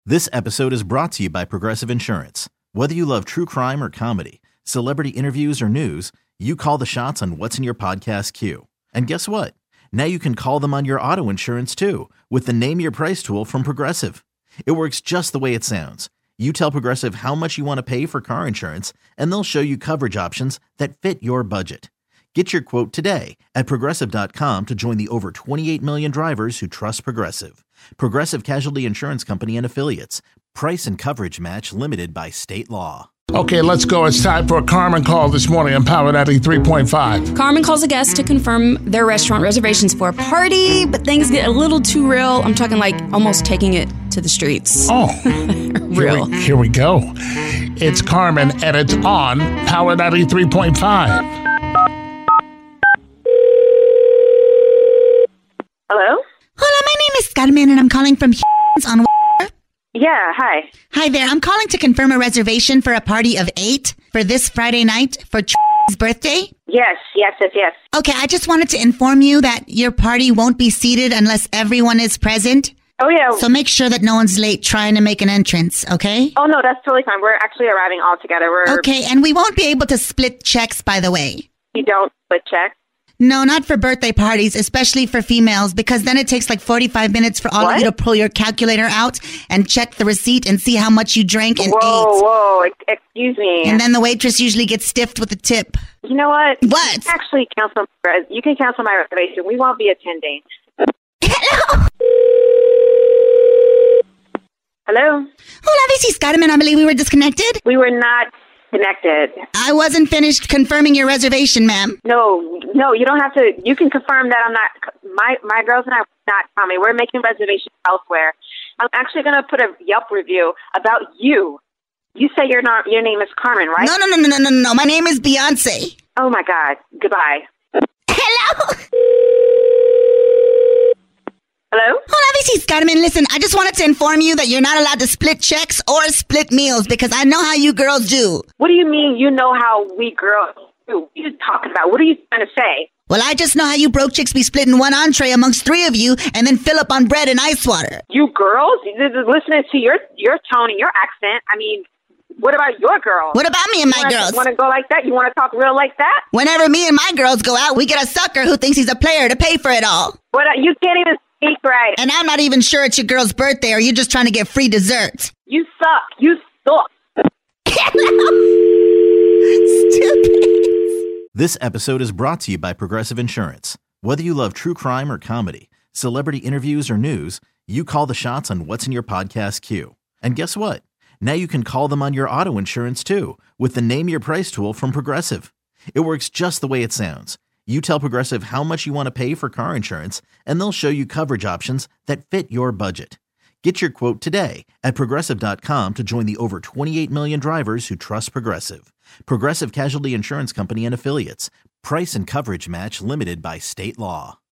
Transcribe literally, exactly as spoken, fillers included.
This episode is brought to you by Progressive Insurance. Whether you love true crime or comedy, celebrity interviews or news, you call the shots on what's in your podcast queue. And guess what? Now you can call them on your auto insurance too with the Name Your Price tool from Progressive. It works just the way it sounds. You tell Progressive how much you want to pay for car insurance, and they'll show you coverage options that fit your budget. Get your quote today at Progressive dot com to join the over twenty-eight million drivers who trust Progressive. Progressive Casualty Insurance Company and Affiliates. Price and coverage match limited by state law. Okay, let's go. It's time for a Carmen call this morning on Power ninety-three point five. Carmen calls a guest to confirm their restaurant reservations for a party, but things get a little too real. I'm talking like almost taking it to the streets. Oh, real. Here we, here we go. It's Carmen, and it's on Power ninety-three point five. Hello? Hola, my name is Carmen, and I'm calling from on. Yeah, hi. Hi there. I'm calling to confirm a reservation for a party of eight for this Friday night for his birthday. Yes, yes, yes, yes. Okay, I just wanted to inform you that your party won't be seated unless everyone is present. Oh, yeah. So make sure that no one's late trying to make an entrance, okay? Oh, no, that's totally fine. We're actually arriving all together. We're Okay, and we won't be able to split checks, by the way. You don't split check? No, not for birthday parties, especially for females, because then it takes like forty-five minutes for all What? of you to pull your calculator out and check the receipt and see how much you drank and Whoa, ate. whoa, ex- excuse me. And then the waitress usually gets stiffed with a tip. You know what? What? You can actually cancel. You can cancel my reservation. We won't be attending. Hello? Hello? Hola, this is Carmen. I believe we were disconnected. We were not connected. I wasn't finished confirming your reservation, ma'am. No, no, you don't have to. You can confirm that I'm not. My my girls and I are not coming. We're making reservations elsewhere. I'm actually going to put a Yelp review about you. You say your not your name is Carmen, right? No, no, no, no, no, no, no. My name is Beyonce. Oh my God. Goodbye. Hello? Hello? Hola, this is Carmen. Listen, I just wanted to inform you that you're not allowed to split checks or split meals because I know how you girls do. What do you mean you know how we girls do? What are you talking about? What are you trying to say? Well, I just know how you broke chicks be splitting one entree amongst three of you and then fill up on bread and ice water. You girls? Listening to your your tone and your accent, I mean, what about your girls? What about me and my you wanna, girls? Want to go like that? You want to talk real like that? Whenever me and my girls go out, we get a sucker who thinks he's a player to pay for it all. What? You can't even speak right. And I'm not even sure it's your girl's birthday or you're just trying to get free dessert. You suck. You suck. Stupid. This episode is brought to you by Progressive Insurance. Whether you love true crime or comedy, celebrity interviews or news, you call the shots on what's in your podcast queue. And guess what? Now you can call them on your auto insurance too with the Name Your Price tool from Progressive. It works just the way it sounds. You tell Progressive how much you want to pay for car insurance, and they'll show you coverage options that fit your budget. Get your quote today at Progressive dot com to join the over twenty-eight million drivers who trust Progressive. Progressive Casualty Insurance Company and Affiliates. Price and coverage match limited by state law.